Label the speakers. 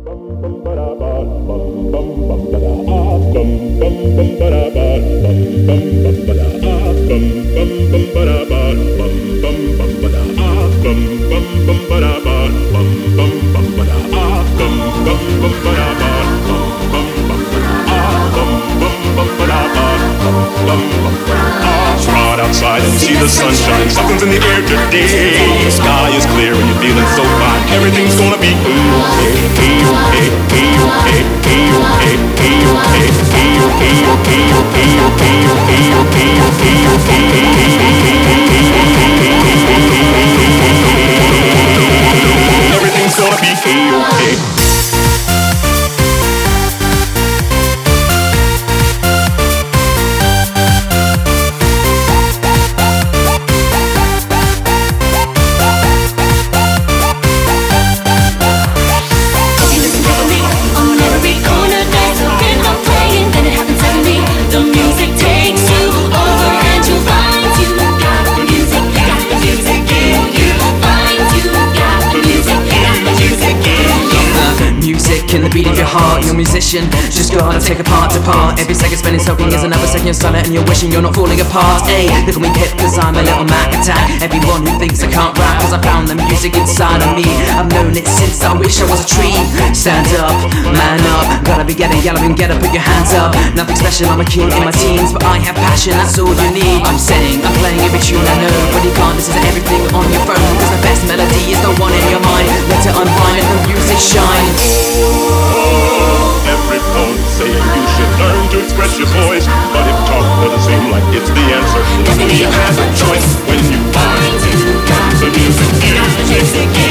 Speaker 1: Outside and see the sunshine, something's in the air today. The sky is clear and you're feeling so fine. Everything's gonna be everything's gonna be okay.
Speaker 2: In the beat of your heart, you're a musician. Just go and take a part to part. Every second spending soaking is another second you're silent and you're wishing you're not falling apart. Hey, look at me hip cause I'm a little Mac attack. Everyone who thinks I can't rap cause I found the music inside of me. I've known it since I wish I was a tree. Stand up, man up. Gotta be getting yellow and get up, put your hands up. Nothing special, I'm a king in my teens, but I have passion, that's all you need. I'm saying, I'm playing every tune I know. When you can't listen to everything on your phone, cause the best melody is the one in your mind. Let it unwind and the music shine.
Speaker 1: Every poet saying you should learn to express your voice, but if talk doesn't seem like it's the answer, then you have a choice when you find the music.